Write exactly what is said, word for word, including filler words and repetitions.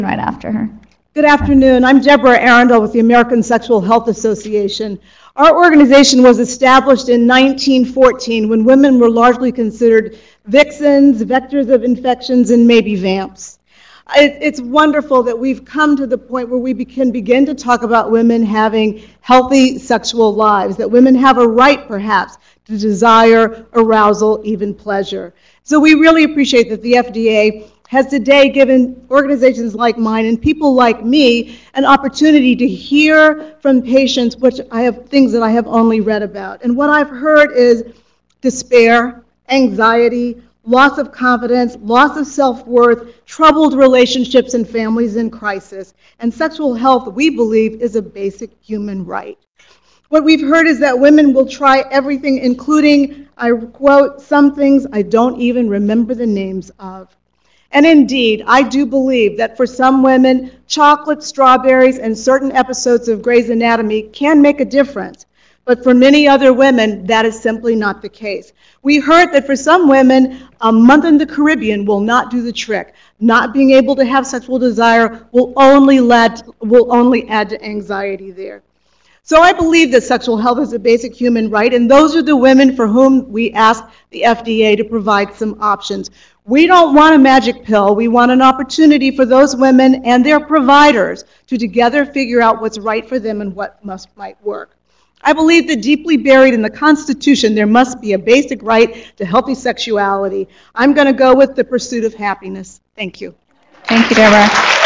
right after her. Good afternoon. I'm Deborah Arundel with the American Sexual Health Association. Our organization was established in nineteen fourteen when women were largely considered vixens, vectors of infections, and maybe vamps. It's wonderful that we've come to the point where we can begin to talk about women having healthy sexual lives, that women have a right, perhaps, to desire, arousal, even pleasure. So we really appreciate that the F D A has today given organizations like mine and people like me an opportunity to hear from patients, which I have things that I have only read about. And what I've heard is despair, anxiety, loss of confidence, loss of self-worth, troubled relationships and families in crisis. And sexual health, we believe, is a basic human right. What we've heard is that women will try everything, including, I quote, some things I don't even remember the names of. And indeed, I do believe that for some women, chocolate, strawberries, and certain episodes of Grey's Anatomy can make a difference. But for many other women, that is simply not the case. We heard that for some women, a month in the Caribbean will not do the trick. Not being able to have sexual desire will only, lead, will only add to anxiety there. So I believe that sexual health is a basic human right, and those are the women for whom we ask the F D A to provide some options. We don't want a magic pill. We want an opportunity for those women and their providers to together figure out what's right for them and what must might work. I believe that deeply buried in the Constitution, there must be a basic right to healthy sexuality. I'm going to go with the pursuit of happiness. Thank you. Thank you, Deborah.